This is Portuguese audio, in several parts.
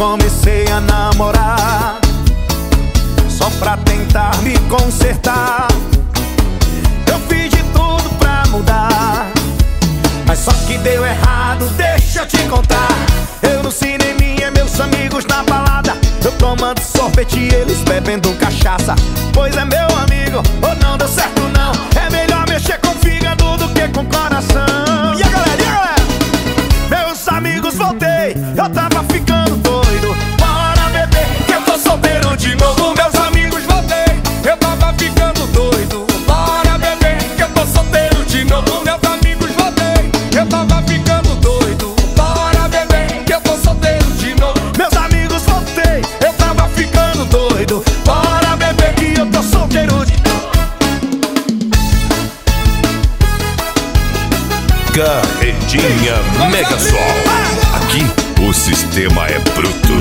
comecei a namorar, só pra tentar me consertar. Eu fiz de tudo pra mudar, mas só que deu errado, deixa eu te contar. Eu no cineminha, meus amigos na balada, eu tomando sorvete e eles bebendo cachaça. Pois é, meu amigo, ou não deu certo não, é melhor mexer com o fígado do que com o coração. E a galera? Meus amigos, voltei, eu tava ficando doido. Bora beber, que eu tô solteiro de novo. Meus amigos, voltei, eu tava ficando doido. Bora beber, que eu tô solteiro de novo. Meus amigos, voltei, eu tava ficando doido. Bora beber, que eu tô solteiro de novo. Meus amigos, voltei, eu tava ficando doido. Bora beber, que eu tô solteiro de novo. Carretinha Mega Sol. Aqui o sistema é bruto.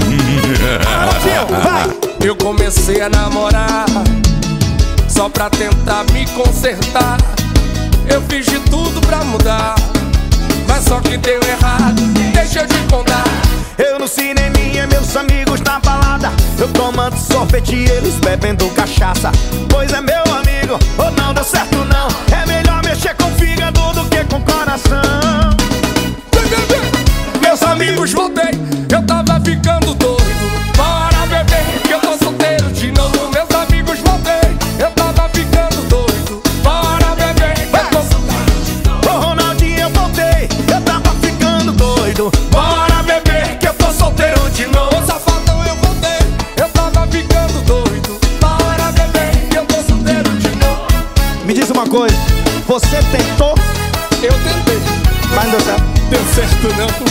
Eu comecei a namorar só pra tentar me consertar. Eu fiz de tudo pra mudar, mas só que deu errado, deixa eu te contar. Eu no cineminha, meus amigos na balada, eu tomando sorvete e eles bebendo cachaça. Pois é, meu amigo, ou não deu certo não, é melhor mexer com o fígado do que com o coração. Meus amigos, voltei, eu tava ficando doido. Bora beber, que eu tô solteiro de novo. Meus amigos, voltei, eu tava ficando doido. Bora beber, que eu tô solteiro de novo. Ô Ronaldinho, eu voltei, eu tava ficando doido. Bora beber, que eu tô solteiro de novo. Ô safadão, eu voltei, eu tava ficando doido. Bora beber, que eu tô solteiro de novo. Me diz uma coisa, você tentou, Eu tentei, mas não deu certo. deu certo não.